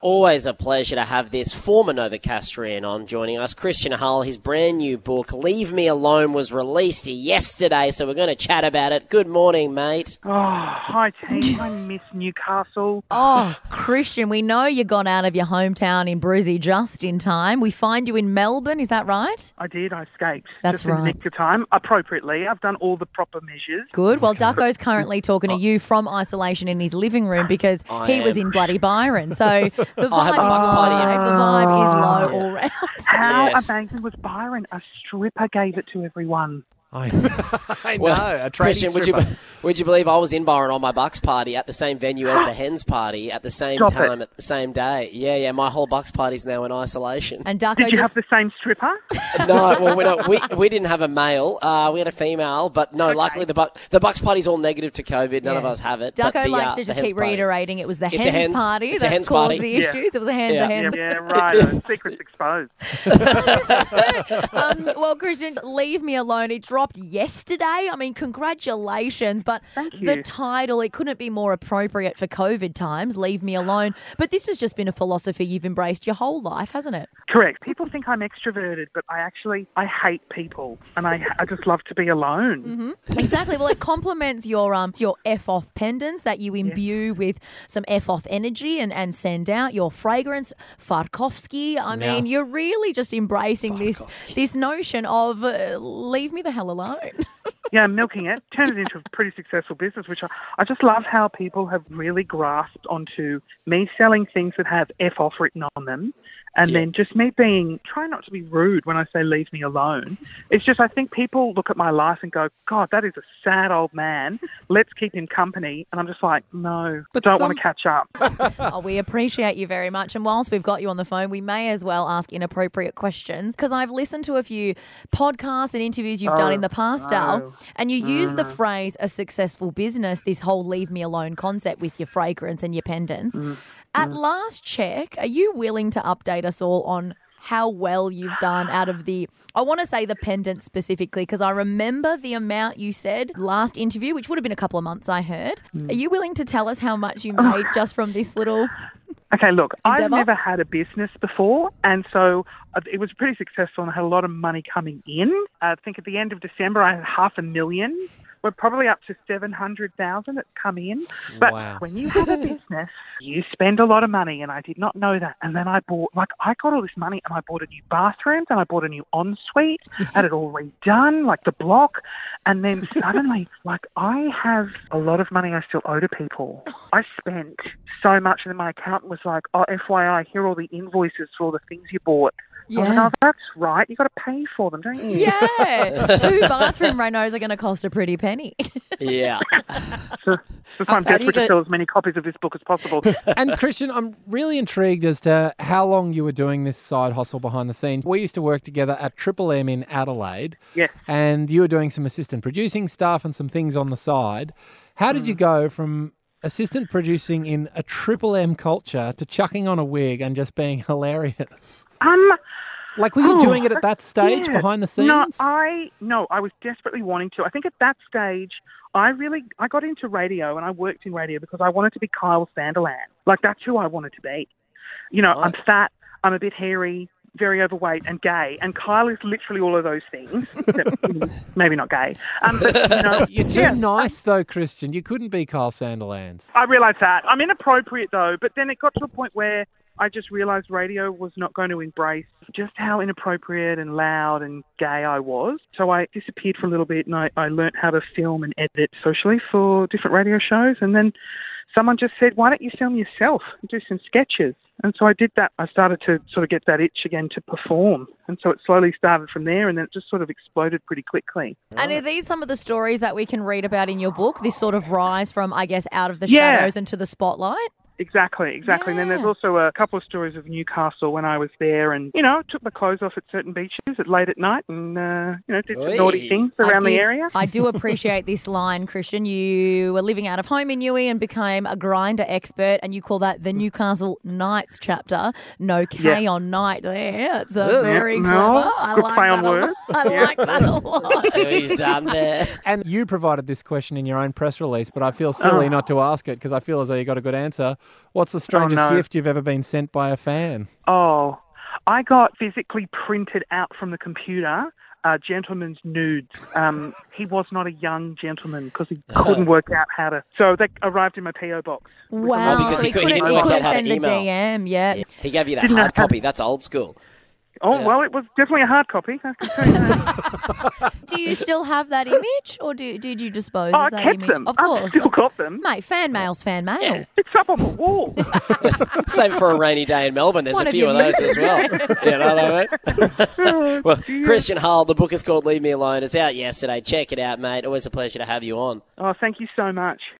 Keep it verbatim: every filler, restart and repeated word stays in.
always a pleasure to have this former Novocastrian on joining us. Christian Hull, his brand new book, Leave Me Alone, was released yesterday, so we're going to chat about it. Good morning, mate. Oh, hi, team. I miss Newcastle. Oh, Christian, we know you got out of your hometown in Brizzy just in time. We find you in Melbourne, is that right? I did. I escaped. That's just right. in the nick of time, appropriately. I've done all the proper measures. Good. Well, Ducko's currently talking to you from isolation in his living room because I he was am. in bloody Byron. So the I had vibe, my box party. the vibe is low Yeah. all round. How Yes. amazing was Byron? A stripper gave it to everyone. I, I know. Well, a tradie Christian, would you, stripper. would you believe I was in Byron on my Bucks party at the same venue as the Hens party at the same Stop time it. at the same day? Yeah, yeah, my whole Bucks party's now in isolation. And Ducko Did you just have the same stripper? No, well, we, don't, we we didn't have a male. Uh, we had a female, but no, luckily the Buck, the Bucks party's all negative to COVID. None Yeah. of us have it. Ducko but the, likes uh, to the just Hens keep party. reiterating it was the It's a hens, hens- party it's a that's hens caused party. the Yeah. issues. It was a hens, Yeah. a hens. yeah, yeah, right. uh, Secrets exposed. Um, well, Christian, Leave Me Alone. It dropped yesterday. I mean, congratulations. But Thank the you. title, it couldn't be more appropriate for COVID times, Leave Me Alone. But this has just been a philosophy you've embraced your whole life, hasn't it? Correct. People think I'm extroverted, but I actually, I hate people. And I, I just love to be alone. Mm-hmm. Exactly. Well, it complements your um your F-off pendants that you imbue with some F-off energy and, and send out. Your fragrance, Farkovsky. I Yeah. mean, you're really just embracing this Farkovsky. this notion of uh, leave me the hell alone. Yeah, I'm milking it, turned it into a pretty successful business, which I, I just love how people have really grasped onto me selling things that have F off written on them. And Yeah. then just me being, try not to be rude when I say leave me alone. It's just, I think people look at my life and go, God, that is a sad old man. Let's keep him company. And I'm just like, no, But don't some- want to catch up. Oh, we appreciate you very much. And whilst we've got you on the phone, we may as well ask inappropriate questions because I've listened to a few podcasts and interviews you've done Oh, in the past, no. Al, and you use the phrase a successful business, this whole leave me alone concept with your fragrance and your pendants. At last check, are you willing to update us all on how well you've done out of the, I want to say the pendant specifically, because I remember the amount you said last interview, which would have been a couple of months, I heard. Are you willing to tell us how much you made just from this little... Okay, look, I've Endeavour? never had a business before, and so uh, it was pretty successful and I had a lot of money coming in. I think at the end of December I had half a million. We're probably up to seven hundred thousand that's come in. But Wow. when you have a business, you spend a lot of money, and I did not know that. And then I bought, like, I got all this money and I bought a new bathroom and I bought a new ensuite, had it all redone, like the block. And then suddenly, like, I have a lot of money I still owe to people. I spent so much, and then my accountant was like, oh, F Y I, here are all the invoices for all the things you bought. I went, Yeah. oh, that's right. You've got to pay for them, don't you? Yeah. Two bathroom renos are going to cost a pretty penny. Yeah. So that's why I'm How do you desperate to get- sell as many copies of this book as possible. And Christian, I'm really intrigued as to how long you were doing this side hustle behind the scenes. We used to work together at Triple M in Adelaide, Yes. and you were doing some assistant producing stuff and some things on the side. How did you go from assistant producing in a Triple M culture to chucking on a wig and just being hilarious? Um, Like, were you Oh, doing it at that stage yeah. behind the scenes? No, I no, I was desperately wanting to. I think at that stage, I really I got into radio and I worked in radio because I wanted to be Kyle Sanderland. Like, that's who I wanted to be. You know, I'm fat, I'm a bit hairy, very overweight, and gay. And Kyle is literally all of those things. Except, maybe not gay. Um, but, you know, You're too yeah, nice, though, Christian. You couldn't be Kyle Sanderlands. I realised that. I'm inappropriate, though. But then it got to a point where I just realised radio was not going to embrace just how inappropriate and loud and gay I was. So I disappeared for a little bit, and I, I learnt how to film and edit socially for different radio shows. And then someone just said, why don't you film yourself and do some sketches? And so I did that. I started to sort of get that itch again to perform. And so it slowly started from there, and then it just sort of exploded pretty quickly. And are these some of the stories that we can read about in your book? This sort of rise from, I guess, out of the Yeah. shadows into the spotlight? Exactly, exactly. And then there's Yeah. also a couple of stories of Newcastle when I was there and, you know, took my clothes off at certain beaches at late at night and, uh, you know, did some Oi. naughty things around I the did- area. I do appreciate this line, Christian. You were living out of home in Newey and became a grinder expert, and you call that the Newcastle Nights chapter. No K Yeah. on night there. It's a Yeah, very no, clever. I good like play that on a words. lot. I Yeah. like that a lot. See what he's done there. And you provided this question in your own press release, but I feel silly Oh. not to ask it because I feel as though you got a good answer. What's the strangest Oh, no. gift you've ever been sent by a fan? Oh, I got physically printed out from the computer uh, gentleman's nudes. Um, he was not a young gentleman because he couldn't work out how to. So they arrived in my P O box. Wow. Oh, because so he could- he couldn't, didn't he work out couldn't how to send the email. D M, yeah. Yeah. He gave you that Didn't hard know how- copy. That's old school. Oh, Yeah. well, it was definitely a hard copy. I can tell you that. Do you still have that image, or do, did you dispose Oh, I of that kept image? them. Of I've course. still got them. Mate, fan mail's fan mail. Yeah. It's up on the wall. Save it for a rainy day in Melbourne. There's One a of few your of those as well. You know what I mean? Well, Christian Hull, the book is called Leave Me Alone. It's out yesterday. Check it out, mate. Always a pleasure to have you on. Oh, thank you so much.